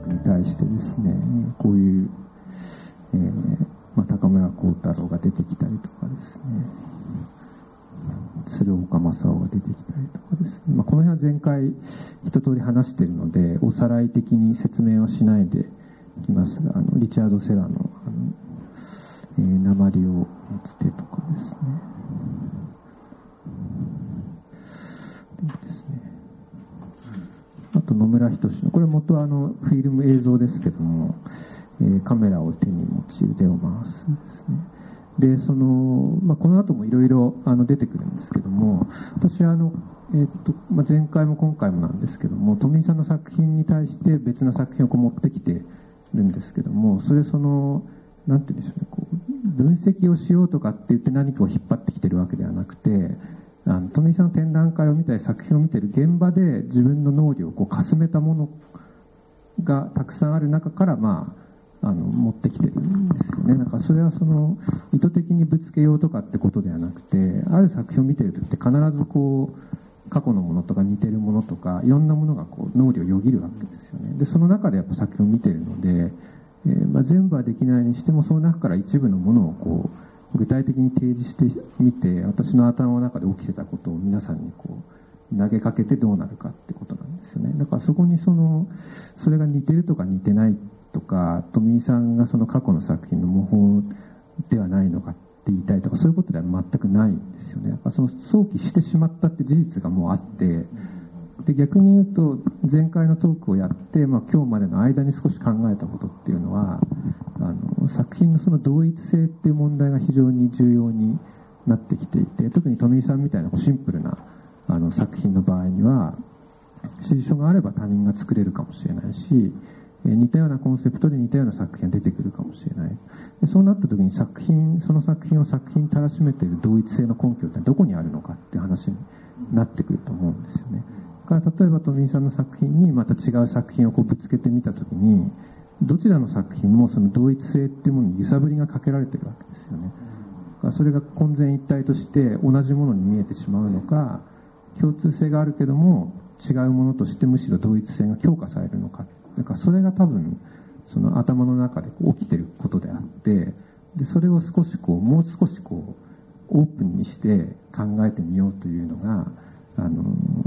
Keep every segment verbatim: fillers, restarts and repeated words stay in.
学に対してですね、こういう、えーまあ、高村光太郎が出てきたりとかですね、鶴岡正夫が出てきたりとかですね、まあ、この辺は前回一通り話しているのでおさらい的に説明はしないでいきますが、あのリチャード・セラの、あの、えー、鉛を持つ手とかですね、ですね、あと野村仁の、これ元はあのフィルム映像ですけども、えー、カメラを手に持ち腕を回すですね。でその、まあ、この後もいろいろ出てくるんですけども、私はあの、えーっとまあ、前回も今回もなんですけども、富井さんの作品に対して別な作品をこう持ってきてるんですけども、それそのなんて言うんでしょうね、こう分析をしようとかって言って何かを引っ張ってきてるわけではなくて、あの富井さんの展覧会を見たり作品を見てる現場で自分の脳裏をこうかすめたものがたくさんある中から、まああの持ってきてるんですよね。だからそれはその意図的にぶつけようとかってことではなくて、ある作品を見てるときって必ずこう過去のものとか似てるものとかいろんなものがこう脳裏をよぎるわけですよね。でその中でやっぱ作品を見てるので、えーまあ、全部はできないにしてもその中から一部のものをこう具体的に提示してみて、私の頭の中で起きてたことを皆さんにこう投げかけてどうなるかってことなんですよね。だからそこにそのそれが似てるとか似てないとか、富井さんがその過去の作品の模倣ではないのかって言いたいとか、そういうことでは全くないんですよね。だからその想起してしまったって事実がもうあって、で逆に言うと前回のトークをやって、まあ、今日までの間に少し考えたことっていうのは、あの作品のその同一性っていう問題が非常に重要になってきていて、特に富井さんみたいなシンプルなあの作品の場合には指示書があれば他人が作れるかもしれないし、似たようなコンセプトで似たような作品が出てくるかもしれない。でそうなった時に作品その作品を作品にたらしめている同一性の根拠ってどこにあるのかっていう話になってくると思うんですよね。だから例えば富井さんの作品にまた違う作品をこうぶつけてみた時に、どちらの作品もその同一性っていうものに揺さぶりがかけられてるわけですよね。だからそれが混然一体として同じものに見えてしまうのか、共通性があるけども違うものとしてむしろ同一性が強化されるのか、だからそれが多分その頭の中で起きてることであって、でそれを少しこうもう少しこうオープンにして考えてみようというのが、あの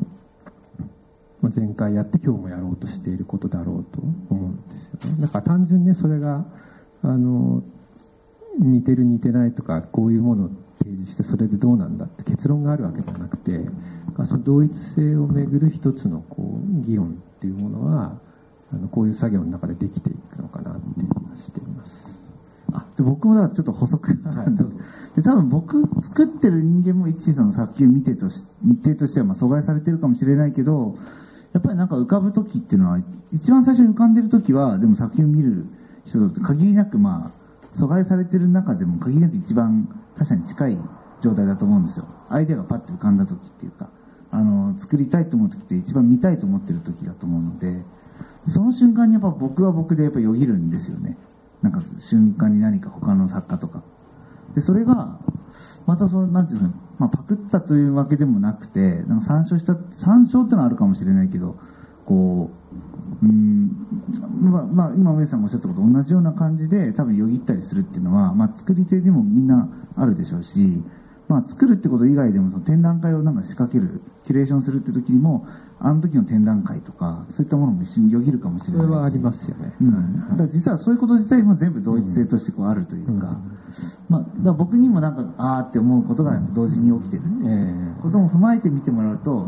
前回やって今日もやろうとしていることだろうと思うんですよね。だから単純にそれがあの似てる似てないとかこういうものを提示してそれでどうなんだって結論があるわけではなくて、その同一性をめぐる一つのこう議論っていうものはあのこういう作業の中でできていくのかなっていう気がしています。 あで僕もだからちょっと補足、はい、で多分僕作ってる人間も一さんの作品を見てとし見てとしてはまあ阻害されてるかもしれないけど、やっぱりなんか浮かぶ時っていうのは一番最初に浮かんでる時はでも作品を見る人と限りなくまあ阻害されてる中でも限りなく一番他者に近い状態だと思うんですよ。アイデアがパッと浮かんだ時っていうか、あの作りたいと思う時って一番見たいと思ってる時だと思うので、その瞬間にやっぱ僕は僕でやっぱよぎるんですよね。なんか瞬間に何か他の作家とかで、それがまたそのなんていうんですか、まあ、パクったというわけでもなくて、なんか参照した参照ってのはあるかもしれないけど、こううーんまあ、まあ、今上さんがおっしゃったことと同じような感じで多分よぎったりするっていうのは、まあ、作り手でもみんなあるでしょうし、まあ、作るってこと以外でもその展覧会をなんか仕掛けるキュレーションするって時にもあの時の展覧会とかそういったものも一緒によぎるかもしれないし、 それはありますよね、 うん、だから実はそういうこと自体も全部同一性としてこうあるというか、うんまあ、だから僕にもなんかあーって思うことが同時に起きてるっていうことも踏まえて見てもらうと、うん、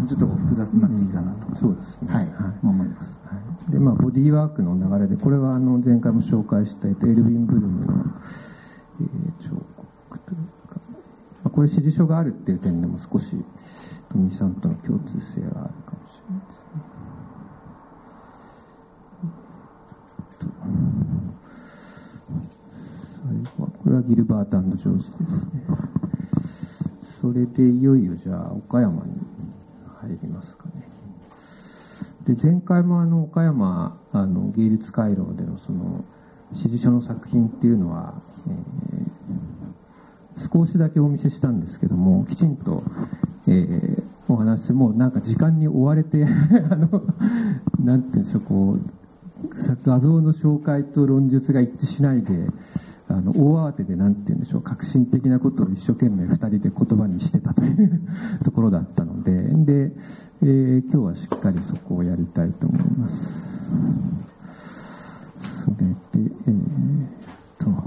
ちょっと複雑になっていいかなと、 うん、そうですね、 はいはい、思います、 はい、でまあ、ボディーワークの流れでこれはあの前回も紹介したエルヴィン・ブルムの、えー、彫刻というか、まあ、これ指示書があるっていう点でも少し富井さんとの共通性があるかもしれないですね。最後はこれはギルバート&ジョージですね。それでいよいよじゃあ岡山に入りますかね。で前回もあの岡山あの芸術回廊でのその指示書の作品っていうのは、えー、少しだけお見せしたんですけども、きちんと、えー、お話もうなんか時間に追われてあのなんていうんでしょう、こう画像の紹介と論述が一致しないで、あの大慌てでなんて言うんでしょう、革新的なことを一生懸命二人で言葉にしてたというところだったので、で、えー、今日はしっかりそこをやりたいと思います。それで、えー、っと、じゃあどうしようか。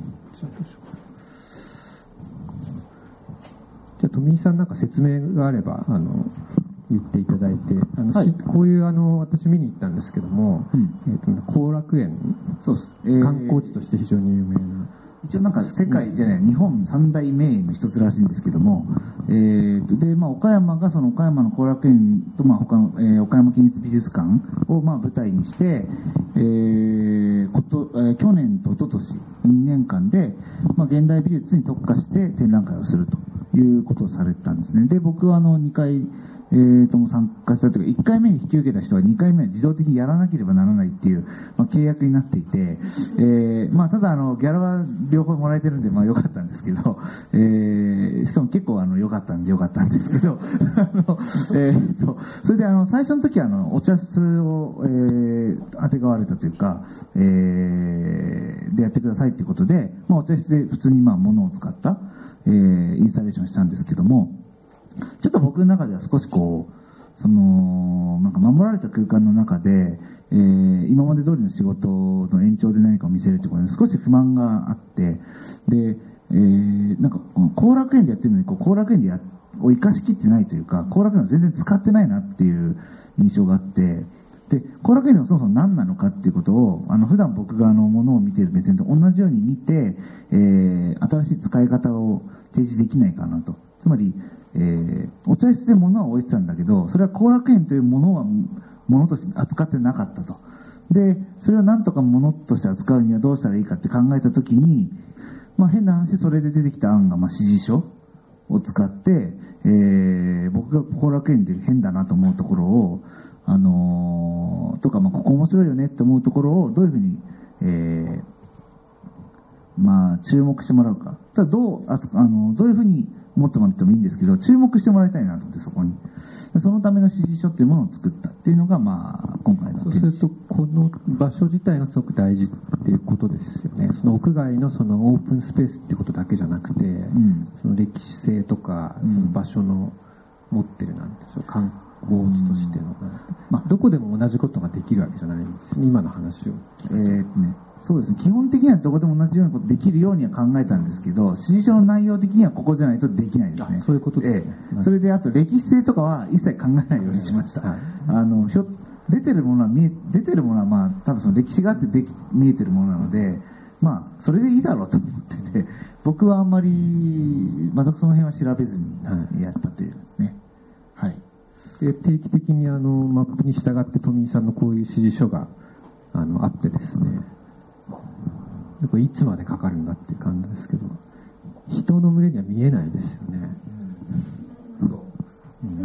じゃあ富井さんなんか説明があればあの言っていただいて、あの、はい、こういうあの私見に行ったんですけども、うん、えー、と後楽園、そうです、えー、観光地として非常に有名な、 一応なんか世界じゃない、うん、日本三大名園の一つらしいんですけども、えー、とでまあ、岡山がその岡山の後楽園と、まあ、他の、えー、岡山県立美術館をまあ舞台にして、えーこと、えー、去年と一昨年にねんかんで、まあ、現代美術に特化して展覧会をするということをされてたんですね。で、僕はあのにかいえー、とも参加したというか、いっかいめに引き受けた人はにかいめは自動的にやらなければならないっていう、まあ、契約になっていて、えー、まあ、ただあのギャラは両方もらえてるんで、まあ良かったんですけど、えー、しかも結構あの良かったんで良かったんですけど、あの、えー、とそれであの最初の時はあのお茶室を、えー、あてがわれたというか、えー、でやってくださいということで、まあ、お茶室で普通にまあ物を使った、えー、インスタレーションしたんですけども、ちょっと僕の中では少しこう、その、なんか守られた空間の中で、えー、今まで通りの仕事の延長で何かを見せるってことで少し不満があって、で、えー、なんか、後楽園でやってるのに、こう、後楽園でや、を生かしきってないというか、後楽園を全然使ってないなっていう印象があって、で、後楽園のそもそも何なのかっていうことを、あの、普段僕があの、ものを見ている目線と同じように見て、えー、新しい使い方を提示できないかなと。つまり、えー、お茶室で物は置いてたんだけど、それは後楽園というものは物として扱ってなかったと。で、それを何とか物として扱うにはどうしたらいいかって考えたときに、まあ変な話、それで出てきた案が、まあ指示書を使って、えー、僕が後楽園で変だなと思うところを、あのー、とか、まあここ面白いよねって思うところをどういうふうに、えー、まあ注目してもらうか。ただどう、あ、あの、どういうふうに持ってもらってもいいんですけど、注目してもらいたいなと思って、そこに。そのための指示書っていうものを作ったっていうのが、まあ、今回の。 そうすると、この場所自体がすごく大事っていうことですよね。その屋外のそのオープンスペースっていうことだけじゃなくて、うん、その歴史性とか、その場所の持ってるなんて、その観光地としての、うん、まあ、どこでも同じことができるわけじゃないんですよね、今の話を聞くと。えーとねそうですね。基本的にはどこでも同じようなことできるようには考えたんですけど、指示書の内容的にはここじゃないとできないですね。 そういうことですね。 ええ、それであと歴史性とかは一切考えないようにしました。はい、あの、ひょ、出てるものは見え、出てるものはまあ、多分その歴史があってでき、見えてるものなので、まあ、それでいいだろうと思ってて、僕はあんまり、全くその辺は調べずにやったというですね。はい。 で定期的にあの、マップに従って富井さんのこういう指示書が、あの、あってですね、これいつまでかかるんだっていう感じですけど、人の群れには見えないですよね。うん、そう。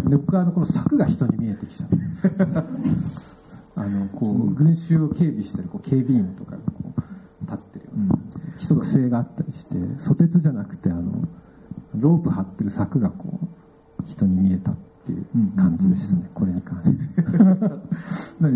で、僕はあのこの柵が人に見えてきちゃう。あのこう群衆を警備してるこう警備員とかがこう立ってるような規則性があったりして、ソテツじゃなくてあのロープ張ってる柵がこう人に見えたっていう感じでしたね。これに関して。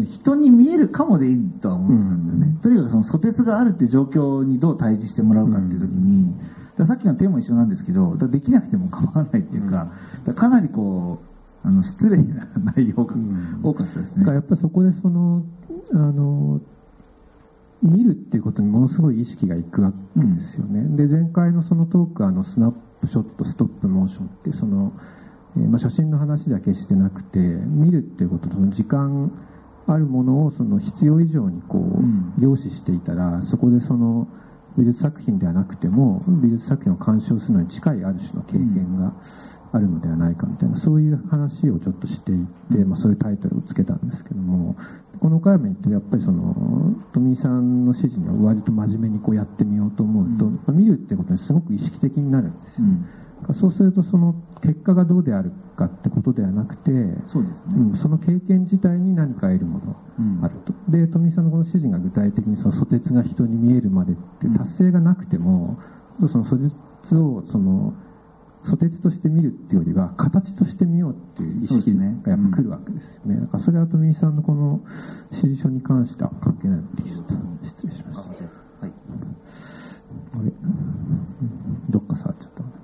人に見えるかもでいいとは思うんだよね。うん、とにかくそのソテツがあるっていう状況にどう対峙してもらうかっていう時に、うん、さっきのテーマも一緒なんですけど、できなくても構わないっていうか、うん、かなりこうあの失礼な内容が多かったですね。 だからやっぱりそこでそのあの見るっていうことにものすごい意識がいくわけですよね。うん、で前回のそのトークあのスナップショットストップモーションってその、えーまあ、写真の話だけしてなくて見るっていうこととその時間あるものをその必要以上にこう、うん、凝視していたらそこでその美術作品ではなくても美術作品を鑑賞するのに近いある種の経験があるのではないかみたいな、そういう話をちょっとしていって、まあ、そういうタイトルをつけたんですけども、この岡山に行ってやっぱりその富井さんの指示には割と真面目にこうやってみようと思うと、うんまあ、見るってことにすごく意識的になるんですよ、うん、そうするとその結果がどうであるかってことではなくて、 そうですね、 うん、その経験自体に何か得るものがあると、うん、で富井さんのこの指示が具体的にそのソテツが人に見えるまでって達成がなくても、うん、そのソテツをそのソテツとして見るっていうよりは形として見ようっていう意識がやっぱ来るわけですよね。だからそれは富井さんのこの指示書に関しては関係ないのでちょっと失礼しました。はい。あれ、どっか触っちゃったの。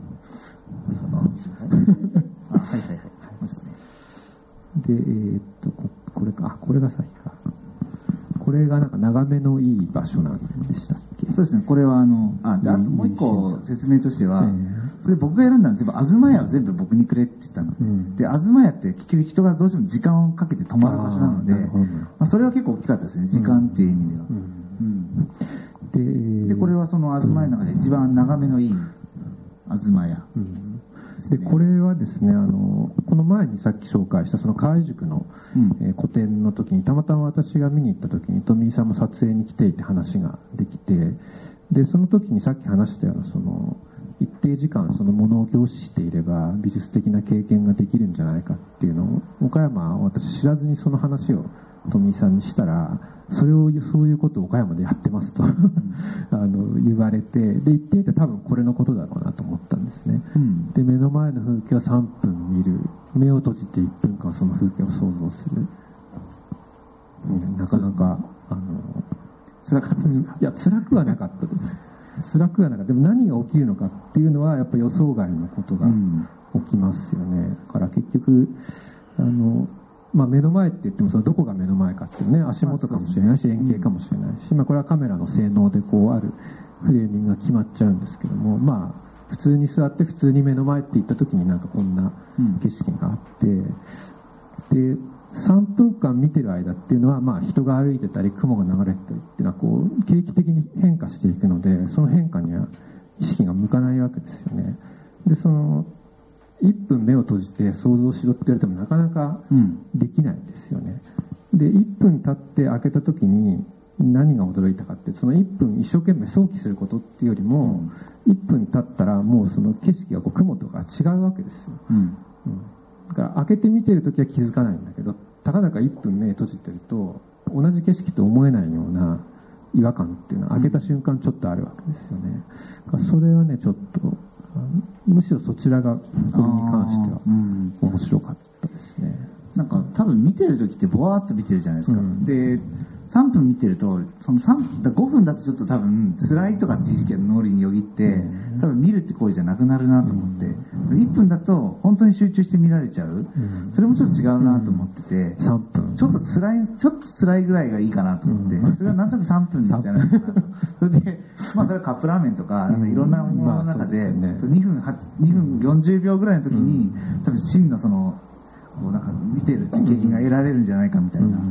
あ、はいはいはい。 で、えー、っとこ、これか、あ、これが先か。これがなんか眺めのいい場所なんでしたっけ？ そうですね、これはあの、あ、であともう一個説明としては、えー、それ僕が選んだのは全部、東屋は全部僕にくれって言ったの。うん、で、東屋って結局人がどうしても時間をかけて泊まる場所なので、まあ、それは結構大きかったですね、時間っていう意味では。うんうん、で, で、これはその東屋の中で一番眺めのいい東屋。うんでこれはですね、あのこの前にさっき紹介したその河合塾の、うんえー、個展の時にたまたま私が見に行った時に富井さんも撮影に来ていて話ができて、でその時にさっき話したようなその一定時間そのものを凝視していれば美術的な経験ができるんじゃないかっていうのを岡山は私知らずにその話を富井さんにしたら、それをそういうことを岡山でやってますとあの言われて、で言ってみて多分これのことだろうなと思ったんですね、うん、で目の前の風景をさんぷん見る、目を閉じていっぷんかんその風景を想像する、うん、なかなかあの辛かったですか？ いや辛くはなかったです辛くはなかった。でも何が起きるのかっていうのはやっぱり予想外のことが起きますよね、うん、だから結局あのまあ、目の前って言ってもそのどこが目の前かっていうね、足元かもしれないし円形かもしれないし、まあ、これはカメラの性能でこうあるフレーミングが決まっちゃうんですけども、まあ普通に座って普通に目の前って言った時になんかこんな景色があって、でさんぷんかん見てる間っていうのはまあ人が歩いてたり雲が流れてたりっていうのはこう景気的に変化していくので、その変化には意識が向かないわけですよね。でそのいっぷん目を閉じて想像しろって言われてもなかなかできないですよね、うん、でいっぷん経って開けた時に何が驚いたかって、そのいっぷん一生懸命想起することっていうよりも、うん、いっぷん経ったらもうその景色がこう雲とか違うわけですよ、うんうん、だから開けて見てる時は気づかないんだけど、たかだかいっぷん目閉じてると同じ景色と思えないような違和感っていうのは開けた瞬間ちょっとあるわけですよね、うん、それはねちょっとむしろそちらがこれに関しては面白かったですね。 なんか多分見てる時ってボワーっと見てるじゃないですか、うん、でさんぷん見てるとそのさんごふんだとちょっと多分辛いとかっていう意識が脳裏によぎって、うん、多分見るって行為じゃなくなるなと思って、うん、いっぷんだと本当に集中して見られちゃう、うん、それもちょっと違うなと思ってて、うん、 さんぷんちょっと辛いちょっと辛いぐらいがいいかなと思って、うん、それはなんとなくさんぷんじゃないかなとそれでまあそれはカップラーメンとかなんかいろんなものの中で、うんまあ、にふんにふんよんじゅうびょうぐらいの時に、うん、多分真のそのこうなんか見てるって経験が得られるんじゃないかみたいな、うん、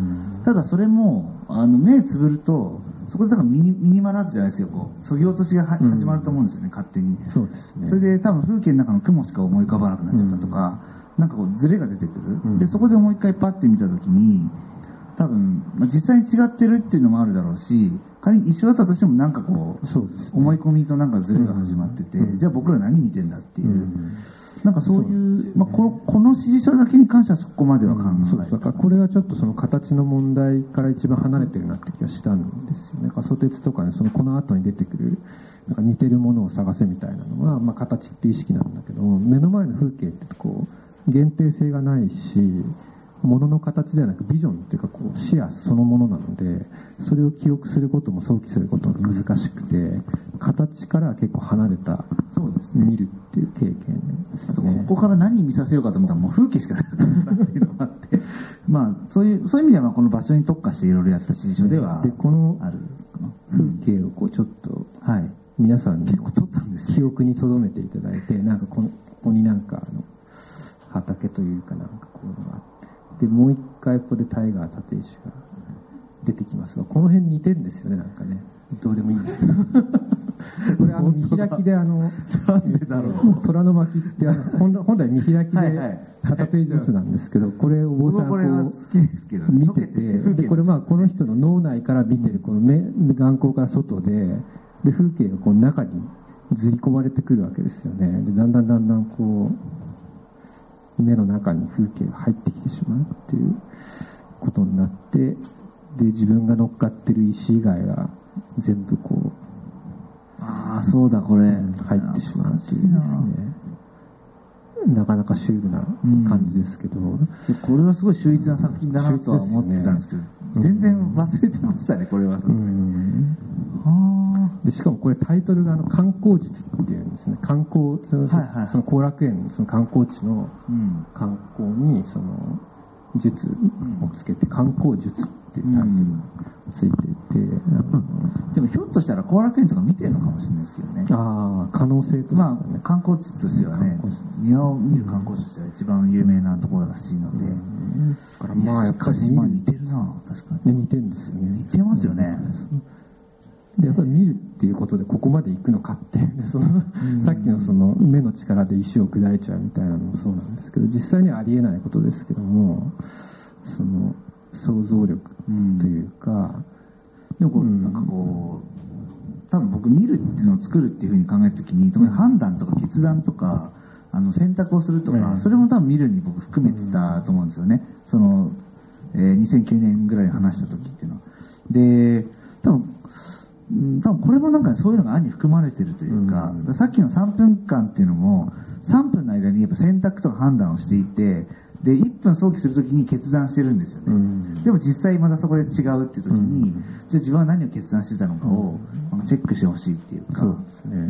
ただそれもあの目つぶるとそこでだからミニ、ミニマラーズじゃないですけどこう削ぎ落としが始まると思うんですよね、うん、勝手に。 そうですね。 それで多分風景の中の雲しか思い浮かばなくなっちゃったとか、うん、なんかこうズレが出てくる、うん、でそこでもう一回パッて見た時に多分、まあ、実際に違ってるっていうのもあるだろうし、仮に一緒だったとしてもなんかこう、そうですね、思い込みとなんかズレが始まってて、うん、じゃあ僕ら何見てんだっていう、うん、なんかそういう、そう、まあ、この、この指示書だけに関してはそこまでは考えない、うん、そうだからこれはちょっとその形の問題から一番離れてるなって気がしたんですよね。ソテツとかね、そのこの後に出てくるなんか似てるものを探せみたいなのは、まあ、形っていう意識なんだけど、目の前の風景ってこう限定性がないし、物の形ではなくビジョンっていうかこう視野そのものなので、それを記憶することも想起することが難しくて、形から結構離れた、そうですね、見るっていう経験ですね。 あとここから何見させようかと思ったらもう風景しかなかったっていうのがあってまあそういうそういう意味ではこの場所に特化していろいろやった指示書ではある。 でこの風景をこうちょっと、はい、皆さんに結構撮ったんです記憶に留めていただいて、なんかこのここになんかあの畑というかなんかこういうのがあって。でもう一回ここでタイガー立石が出てきますが、この辺似てるんですよね、なんかね。どうでもいいんですけどこれあの見開きであのなんでだろう虎の巻ってあの本来見開きで片ページずつなんですけど、これお坊さんこう見てて、でこれまあこの人の脳内から見てるこの目眼光から外でで風景がこう中にずり込まれてくるわけですよね。でだんだんだんだんこう目の中に風景が入ってきてしまうっていうことになって、で自分が乗っかってる石以外は全部こう、 ああそうだこれ入ってしまうっていうですね。 なかなかシュールな感じですけど、うん、 これはすごい秀逸な作品だなとは思ってたんですけど、ね、全然忘れてましたね、これは。うん、 はでしかもこれタイトルがあの観光術っていうんですね。観光、その、はいはい、その後楽園のその観光地の観光にその術をつけて観光術っていうタイトルがついていて、うん、 でもひょっとしたら後楽園とか見てるのかもしれないですけどね。 ああ、可能性としてはね。 まあ観光地としてはね、庭を見る観光地としては一番有名なところらしいので、うん、だからまあやっぱりまあ似てるな、確かに。 似てるんですよね。 似てますよね。 でやっぱり見るっていうことでここまで行くのかってそのさっきのその目の力で石を砕いちゃうみたいなのもそうなんですけど、実際にはありえないことですけども、その想像力というか、 うん、でもこう、うん、なんかこう多分僕見るっていうのを作るっていうふうに考えたときに、特に判断とか決断とかあの選択をするとか、うん、それも多分見るに僕含めてたと思うんですよね。その、えー、にせんきゅうねんぐらいに話した時っていうのは。で多分多分これもなんかそういうのが案に含まれてるというか、うん、さっきのさんぷんかんっていうのもさんぷんの間にやっぱ選択とか判断をしていて、でいっぷん想起するときに決断してるんですよね、うん、でも実際まだそこで違うっていうときに、うん、じゃあ自分は何を決断してたのかを、うん、チェックしてほしいっていうか、 そうですね、うん、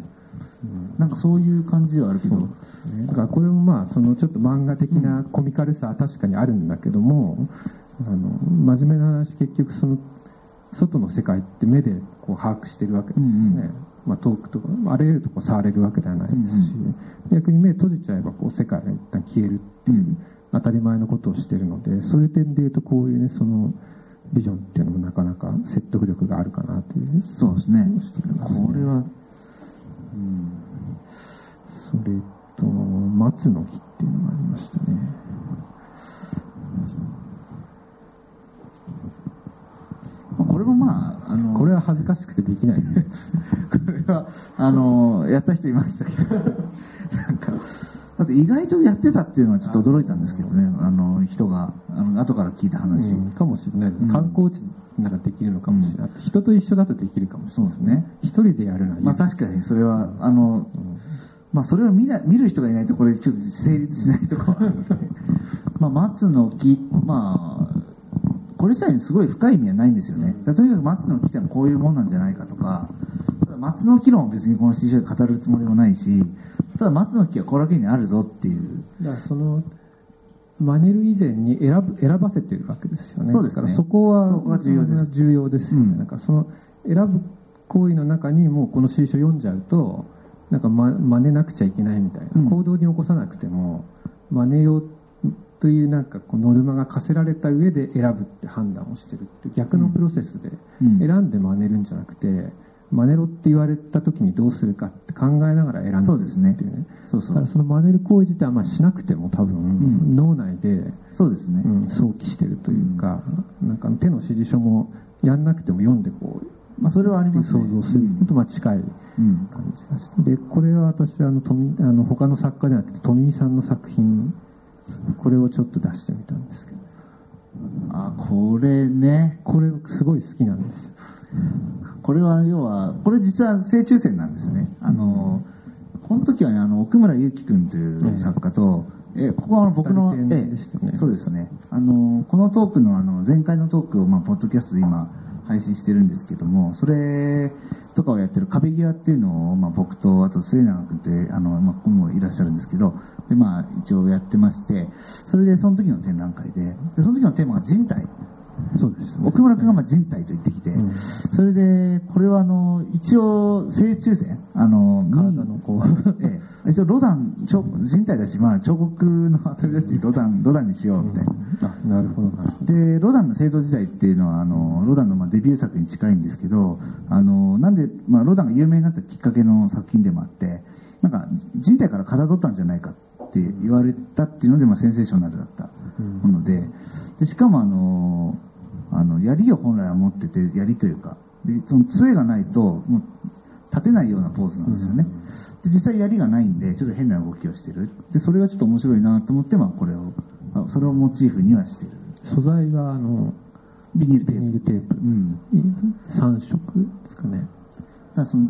なんかそういう感じではあるけど、 ね、だからこれもまあそのちょっと漫画的なコミカルさは確かにあるんだけども、あの真面目な話、結局その外の世界って目でこう把握してるわけですよね、うんうん、まあ、遠くとかあらゆるとこ触れるわけではないですし、うんうん、逆に目閉じちゃえばこう世界が一旦消えるっていう当たり前のことをしているので、そういう点でいうとこういうね、そのビジョンっていうのもなかなか説得力があるかなという、ね、 そうですね、これは、うん、 それと松の木っていうのがありましたね。 これもまあ、あのこれは恥ずかしくてできないねこれはあのやった人いましたけどなんかだって意外とやってたっていうのはちょっと驚いたんですけどね、あの人があの後から聞いた話、 うん、かもしれない、うん、観光地ならできるのかもしれない、うん、人と一緒だとできるかもしれない、そうですね、一人でやるのは、 まあ、確かにそれはあの、うん、まあ、それを見な見る人がいないとこれちょっと成立しないところはあるのでまあ松の木、まあこれ自体にすごい深い意味はないんですよね。とにかく松の木ってのはこういうもんなんじゃないかとか、松の木論を別にこの シーシー で語るつもりもないし、ただ松の木は後楽園にあるぞっていう。 だからその真似る以前に選ぶ選ばせてるわけですよね。 そうですね。 だからそこはそこが重要です。 重要ですよね。うん、なんかその選ぶ行為の中にもうこの シーシー を読んじゃうと、なんか、ま、真似なくちゃいけないみたいな、うん、行動に起こさなくても真似ようというなんかこうノルマが課せられた上で選ぶって判断をしてるって逆のプロセスで選んで真似るんじゃなくて、真似ろって言われた時にどうするかって考えながら選んでるっていうね。そうですね。そうそう。だからその真似る行為自体はまあしなくても多分、うん、脳内でそうですね、 うん、想起してるというか、うん、なんか手の指示書もやんなくても読んでこう、 まあそれはありますね。 想像するとまあ近い感じがして、でこれは私はあの富あの他の作家ではなくて富井さんの作品、これをちょっと出してみたんですけど、 あ、これね、 これすごい好きなんですよ。 これは要はこれ実は正中線なんですね。あの、うん、この時はね、あの奥村祐樹君という作家と、ええここは僕の、 ね、 ええそうですね、あのこのトークのあの前回のトークをまあポッドキャストで今配信してるんですけども、それとかをやってる壁際っていうのを、まあ、僕とあと末永君ってあの、まあ、ここもいらっしゃるんですけど、で、まあ、一応やってまして、それでその時の展覧会で、でその時のテーマが人体。 そうですね、 奥村君がまあ人体と言ってきて、うん、それでこれはあの一応正中線、あの体のこう、 ええ、一応ロダン人体だし、まあ、彫刻の当たりだしロダンロダンにしようみたいな、 うん、あ、なるほどなるほど。 でロダンの聖堂時代っていうのはあのロダンのまあデビュー作に近いんですけど、あのなんで、まあ、ロダンが有名になったきっかけの作品でもあって、なんか人体からかたどったんじゃないかって言われたっていうので、まあ、センセーショナルだったもので、でしかもあのあの槍を本来は持ってて、槍というかでその杖がないともう立てないようなポーズなんですよね、で実際槍がないんでちょっと変な動きをしてる。でそれがちょっと面白いなと思って、まあ、これをそれをモチーフにはしてる。 素材はあのビニールテープ、 ビニールテープ、うん、さん色ですかね。 だその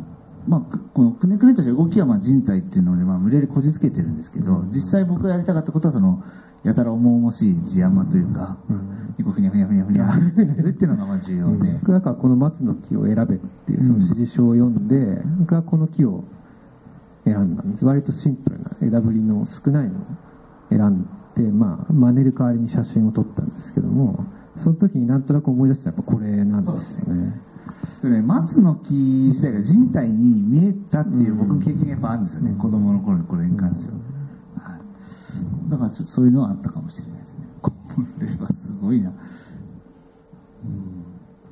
まあ、このくねくねとした動きはまあ人体っていうので、まあ、無理やりこじつけてるんですけど、実際僕がやりたかったことはそのやたら重々しい字山というか、結構ふにゃふにゃふにゃふにゃやるっていうのがまあ重要で、 だからこの松の木を選べっていうその指示書を読んで、僕はこの木を選んだんです。割とシンプルな枝ぶりの少ないのを選んで、まあ真似る代わりに写真を撮ったんですけども、その時になんとなく思い出したのはやっぱこれなんですよね。 でね、松の木自体が人体に見えたっていう僕の経験がやっぱあるんですよね、うん、子供の頃にこれに関しては、うんはい、だからちょっとそういうのはあったかもしれないですね。これはすごいな、うん、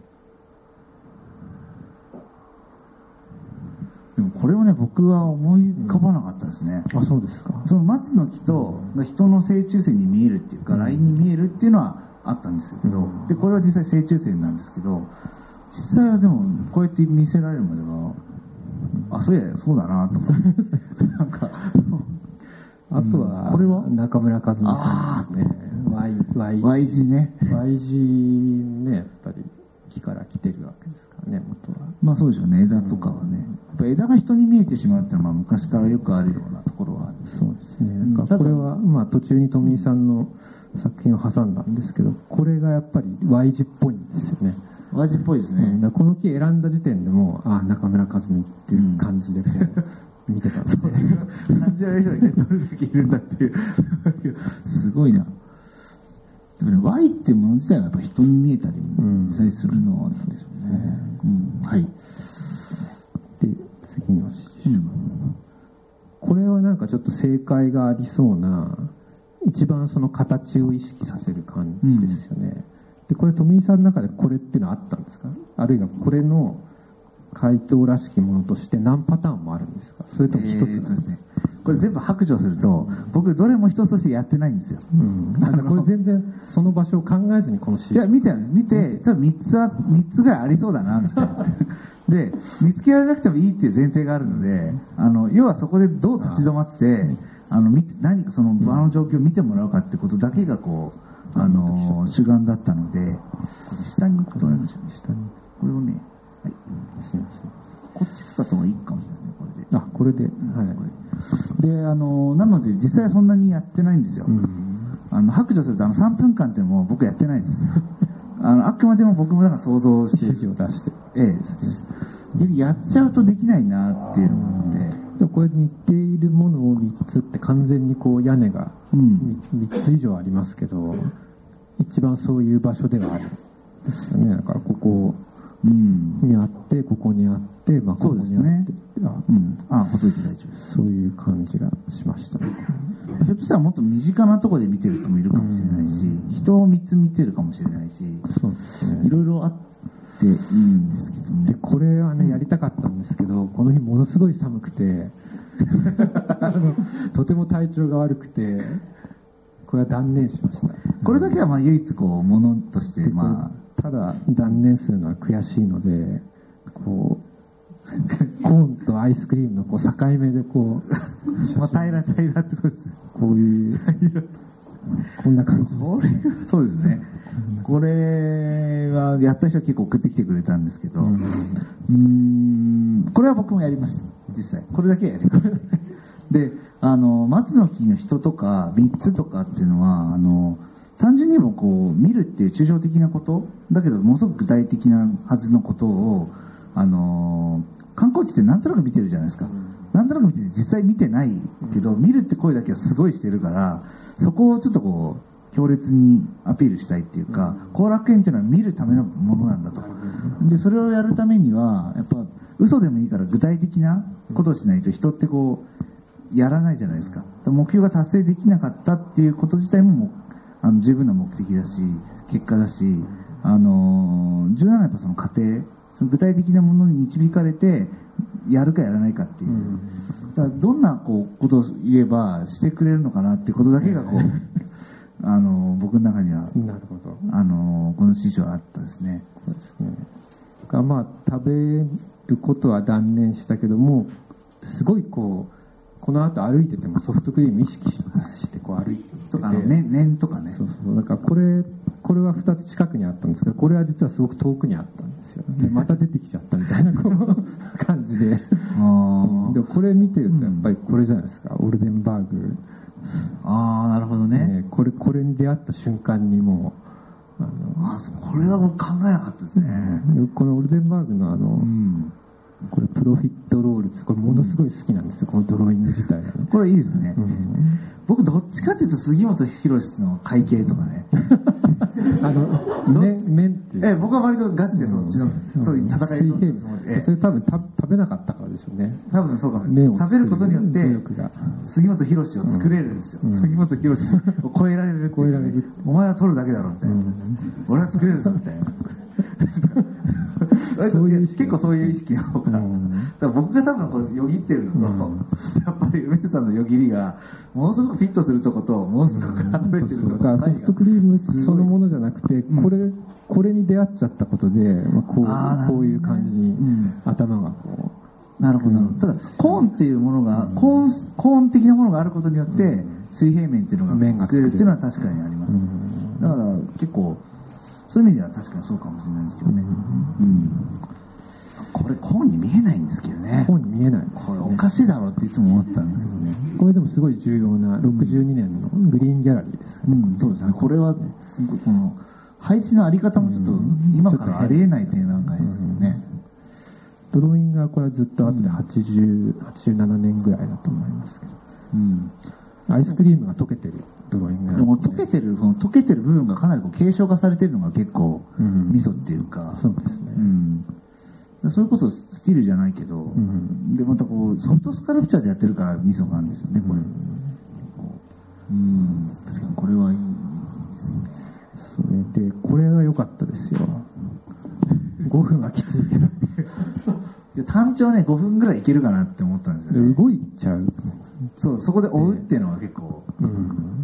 でもこれをね僕は思い浮かばなかったですね、 うん、あ、そうですか。 その松の木と人の正中線に見えるっていうか、うん、ラインに見えるっていうのはあったんですけど、うん、でこれは実際正中線なんですけど、実際はでもこうやって見せられるまでは、あ、そうや、そうだなとかなんかあとは、これは中村和美さんですね。Y, Y 字ね。 Y 字ね、やっぱり木から来てるわけですからね、元は。 まあそうでしょうね、枝とかはね。やっぱ枝が人に見えてしまうってのは、まあ、昔からよくあるようなところはある。 そうですね。なんかこれは、まあ途中に富井さんの作品を挟んだんですけど、これがやっぱり Y 字っぽいんですよね。 Y 字っぽいですね。 うん、この木選んだ時点でも、あ、中村和美っていう感じでこう、見てたんで。 感じられる人がどれだけいるんだっていう。すごいな。だから Y っていうもの自体はやっぱ人に見えたり実際するのはなんでしょうね。うんうん、はい。で、 次の、うん、これはなんかちょっと正解がありそうな、一番その形を意識させる感じですよね。うん、で、これ富井さんの中でこれっていうのはあったんですか？あるいはこれの回答らしきものとして何パターンもあるんですか？それとも一つなんですね。 これ全部白状すると、僕どれも一つとしてやってないんですよ。 うん。あのこれ全然その場所を考えずにこのシーン。 いや、見て、見て、多分三つは、三つぐらいありそうだな、みたいな。で、見つけられなくてもいいっていう前提があるので、あの、要はそこでどう立ち止まって、あの、何かその場の状況を見てもらうかってことだけがこう、あの、主眼だったので、これ下に行くとなんでしょうね、下に。これをね、はい。すいません。こっち使った方がいいかもしれないですね、これで。 あ、これで。はい。 これで、あの、なので実際はそんなにやってないんですよ。うん、あの、白状するとあのさんぷんかんっていうのも僕やってないです。あの、あくまでも僕もだから想像して。 指示を出して。 ええ。で、やっちゃうとできないなっていうのがあって。 でもこれ似ているものをみっつって完全にこう屋根が みっつ以上ありますけど、一番そういう場所ではあるんですよね。だからここにあって、ここにあって、まあここにあって。そうですね。 あ、うん。あ、ほっといて大丈夫です。 そういう感じがしましたね。 ひょっとしたらもっと身近なところで見てる人もいるかもしれないし、人をみっつ見てるかもしれないし、 そうですね。 いろいろあっていいんですけどね。 で、これはね、やりたかったんですけど、この日ものすごい寒くて、あのとても体調が悪くて、これは断念しました。 これだけはまあ唯一こう、ものとして、まあ、ただ断念するのは悔しいので、こう、コーンとアイスクリームのこう境目でこう、まあ、平ら平らってことです。 こういう、こんな感じ。 これそうですね。これはやった人は結構送ってきてくれたんですけど、うん、うーんこれは僕もやりました。実際これだけはやりました。で、あの松の木の人とかみっつとかっていうのはあの単純にもこう見るっていう抽象的なことだけどものすごく具体的なはずのことをあの観光地ってなんとなく見てるじゃないですか。なんとなく見てて実際見てないけど、見るって声だけはすごいしてるから、そこをちょっとこう強烈にアピールしたいっていうか、後楽園っていうのは見るためのものなんだと。で、それをやるためにはやっぱ嘘でもいいから具体的なことをしないと人ってこうやらないじゃないですか。目標が達成できなかったっていうこと自体も、もうあの十分な目的だし、結果だし、あの重要なのはやっぱその過程。その具体的なものに導かれてやるかやらないかっていう、うん、だからどんなこうことを言えばしてくれるのかなってことだけがこう、えー、あの僕の中にはなるほどあのこの師匠はあったですね。 そうですね。がまあ食べることは断念したけども、すごいこうこの後歩いててもソフトクリーム意識してこう歩いてて、 とかあの念、念とかね。 そうそう。だからこれこれはふたつ近くにあったんですけど、これは実はすごく遠くにあったんですよ。でまた出てきちゃったみたいなこう感じで。あでもこれ見てるとやっぱりこれじゃないですか、うん、オルデンバーグ。 ああ、なるほどね。 ねこれ、これに出会った瞬間にもう、 あの、あこれは僕考えなかったですね。 うん、このオルデンバーグのあの、うんこれプロフィットロールズ、これものすごい好きなんですよ、このドローイング自体がね。 これいいですね。うん、僕どっちかっていうと杉本博の会計とかね。あの、面、面っていう。え、僕は割とガチでそっちの、うん、そういう戦いの、 えそれ多分た食べなかったからでしょうね。 多分そうかも。食べることによって、杉本博を作れるんですよ。うん、杉本博を超えられる。 超えられる。 お前は取るだけだろ、みたいな。うん、俺は作れるぞ、みたいな。そういう結構そういう意識が多かった。だから僕が多分こうよぎってるのと、うん、やっぱり梅さんのよぎりがものすごくフィットするとことものすごく離れてるところ、 だからソフトクリームそのものじゃなくて、うん、これこれに出会っちゃったことで、まあ、こうあこういう感じに頭がこうなるほど、うん、ただコーンっていうものが、うん、コーンコーン的なものがあることによって、うん、水平面っていうのが作れるっていうのは確かにあります、うん、だから結構そういう意味では確かにそうかもしれないですけどね。うん。うん、これコーンに見えないんですけどね。 コーンに見えない、ね。 これおかしいだろうっていつも思ったんですけどね。 これでもすごい重要なろくじゅうにねんのグリーンギャラリーですね。 うん、そうですね。これはすごいこの配置のあり方もちょっと今からありえない展覧会ですよね。 ドローイングはこれはずっと後ではちじゅう、はちじゅうななねんぐらいだと思いますけど。うん。アイスクリームが溶けてる。ドローイングでも溶けてる、この溶けてる部分がかなりこう継承化されてるのが結構、うん、味噌っていうか、 そうですね。 うん。それこそスティールじゃないけど、うん、でまたこうソフトスカルプチャーでやってるから味噌があるんですよね、これ。うん、うん確かにこれはいいですね。 それでこれが良かったですよ。ごふんはきついけど。 単調ねごふんぐらいいけるかなって思ったんですよ、ね。 動いちゃう。 そう、そこで追うっていうのは結構、うん、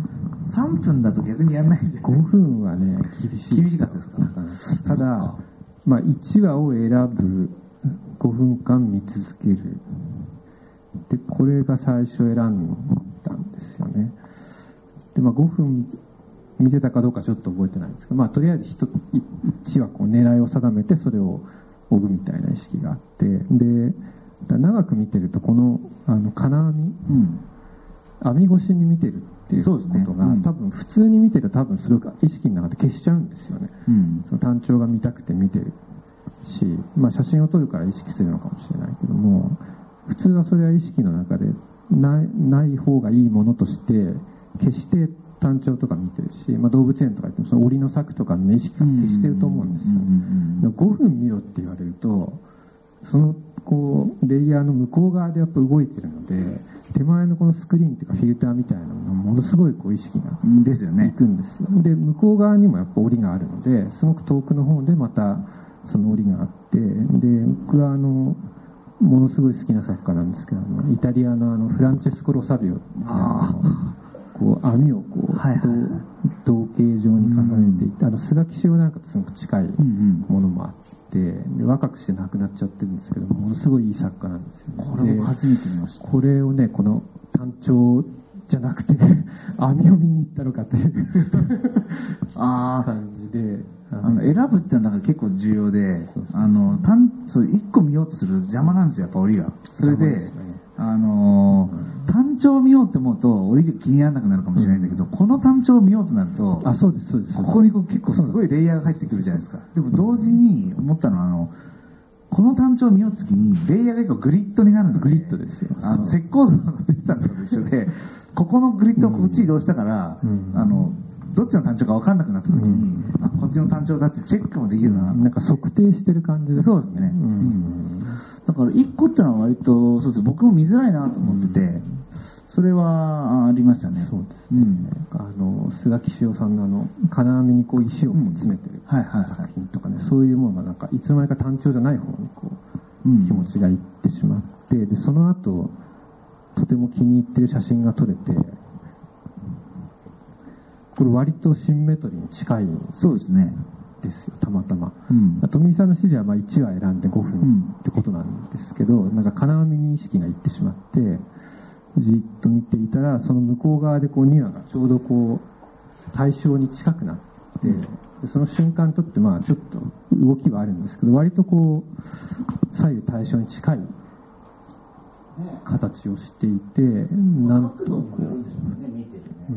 さんぷんだと逆にやんないんで。 ごふんはね、厳しい。 厳しかったですか？ ただ、まあ、いちわを選ぶ、ごふんかん見続ける。で、これが最初選んだんですよね。で、まあ、ごふん見てたかどうかちょっと覚えてないんですけど、まあ、とりあえずいちわこう狙いを定めて、それを追うみたいな意識があって、で、長く見てるとこのあの金網、うん、網越しに見てるっていうことが、ねうん、多分普通に見てると多分それが意識の中で消しちゃうんですよね、うん、その単調が見たくて見てるし、まあ、写真を撮るから意識するのかもしれないけども普通はそれは意識の中でない、ない方がいいものとして決して単調とか見てるし、まあ、動物園とか言ってもその檻の柵とかの意識を消してると思うんですよ、うんうん、ごふん見ろって言われるとそのこうレイヤーの向こう側でやっぱ動いてるので手前のこのスクリーンっていうかフィルターみたいなのがものすごいこう意識がですよね。 いくんですよ。で向こう側にもやっぱ檻があるのですごく遠くの方でまたその檻があってで僕はあのものすごい好きな作家なんですけどイタリアのあのフランチェスコ・ロサビオこう網をこう、はいはいはい、同形状に重ねていって、うん、あのスガキシオなんかとすごく近いものもあって、うん、で若くして亡くなっちゃってるんですけどものすごいいい作家なんですよね。 これも初めて見ました。 これをねこの単調じゃなくて網を見に行ったのかというあ感じであの選ぶってのは結構重要でそうそうそうあの単そういっこ見ようとする邪魔なんですよやっぱ檻が。それであのー、単調を見ようって思うと、折り気にならなくなるかもしれないんだけど、うん、この単調を見ようとなると、 あ、そうです、そうです。 ここにこう結構すごいレイヤーが入ってくるじゃないですか。でも同時に思ったのは、あの、この単調を見ようときに、レイヤーが結構グリッドになるので、 グリッドですよ。 あの、石膏像が出てたのと一緒で、ここのグリッドをこっち移動したから、うん、あの、どっちの単調か分かんなくなったときに、うん、あ、こっちの単調だってチェックもできるな。 なんか測定してる感じですね。 そうですね。うん、だからいっこってのは割と、そうです。僕も見づらいなと思ってて、うん、それはありましたね。 そうですね。うん、あの、菅木塩さんのあの、金網にこう石を詰めてる作品とかね、そういうものがなんか、いつの間にか単調じゃない方にこう、うん、気持ちがいってしまって、で、その後、とても気に入ってる写真が撮れて、これ割とシンメトリーに近いそうですねですよたまたま、うん、富井さんの指示はまあいちわ選んでごふんってことなんですけど、うん、なんか金網に意識がいってしまってじっと見ていたらその向こう側でこうにわがちょうどこう対象に近くなって、うん、でその瞬間にとってまあちょっと動きはあるんですけど割とこう左右対称に近い形をしていて、なんとこう、うん、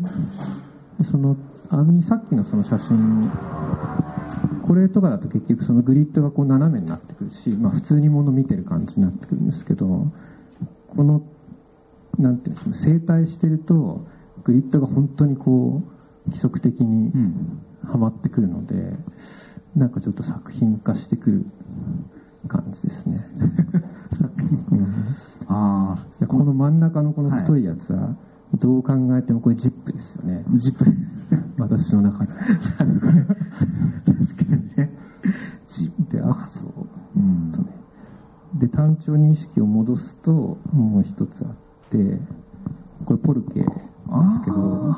その網、さっきのその写真、これとかだと結局そのグリッドがこう斜めになってくるし、まあ普通に物見てる感じになってくるんですけど、この、なんていうんですか、整体してると、グリッドが本当にこう、規則的にはまってくるので、うん、なんかちょっと作品化してくる感じですね。うん、ああ、この真ん中のこの太いやつは、はい、どう考えてもこれジップですよね。 ジップ私の中で。確かにね。ジップ。 で、あ、そう。うんとね。で、単調に意識を戻すと、もう一つあって、これポルケですけど、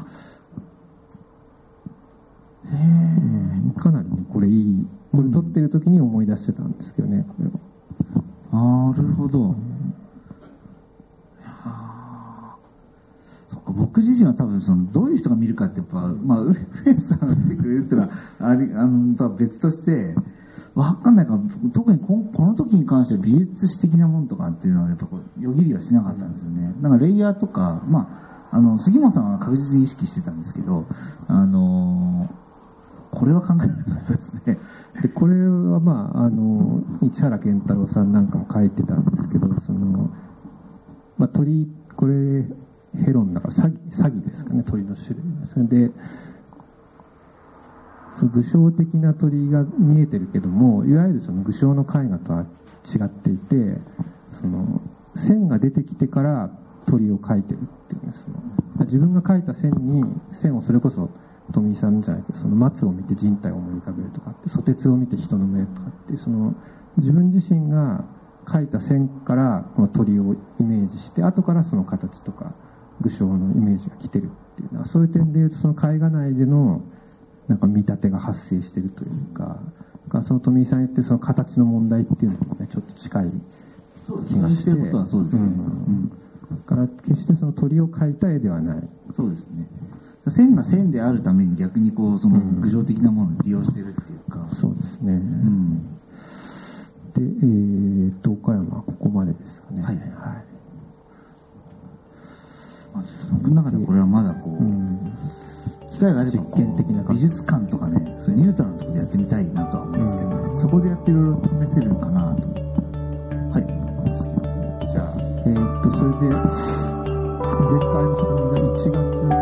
へー、かなりね、これいい。これ撮ってる時に思い出してたんですけどね、これは。 なるほど。うん、あそっか、僕自身は多分そのどういう人が見るかってやっぱ、まあウエスさんが見てくれるってのはありあのとは別としてわかんないから、特にここの時に関しては美術史的なものとかっていうのはやっぱこうよぎりはしなかったんですよね。なんかレイヤーとか、まああの杉本さんは確実に意識してたんですけど、あのー、これは考えなかったですね。 でこれはまああの市原健太郎さんなんかも書いてたんですけど、そのまあ鳥これヘロンだからサギサギですかね、鳥の種類それでその具象的な鳥が見えてるけども、いわゆるその具象の絵画とは違っていて、その線が出てきてから鳥を描いてるっていうんですよ。自分が描いた線に線をそれこそ富井さんじゃないけど、その松を見て人体を思い浮かべるとかって、ソテツを見て人の目とかって、その自分自身が描いた線からこの鳥をイメージして、後からその形とか具象のイメージが来てるっていうのは、そういう点でいうとその絵画内でのなんか見立てが発生してるというか、その富井さん言ってるその形の問題っていうのもね、ちょっと近い気がして。 そういうことはそうですね。うん、 だから決してその鳥を描いた絵ではない。 そうですね。線が線であるために逆にこうその具象的なものを利用してるっていうか、 うん、そうですね、うん、で、えーと岡山はここまでですかね。はい、はい、 まあ、僕の中でこれはまだこう、うん、機会があればこう実験的な美術館とかね、そういうニュートラルなところでやってみたいなとは思うんですけど、ね、うん、そこでやっていろいろ試せるのかなと、はい、思いますけど、 じゃあえーとそれで前回のそのいちがつ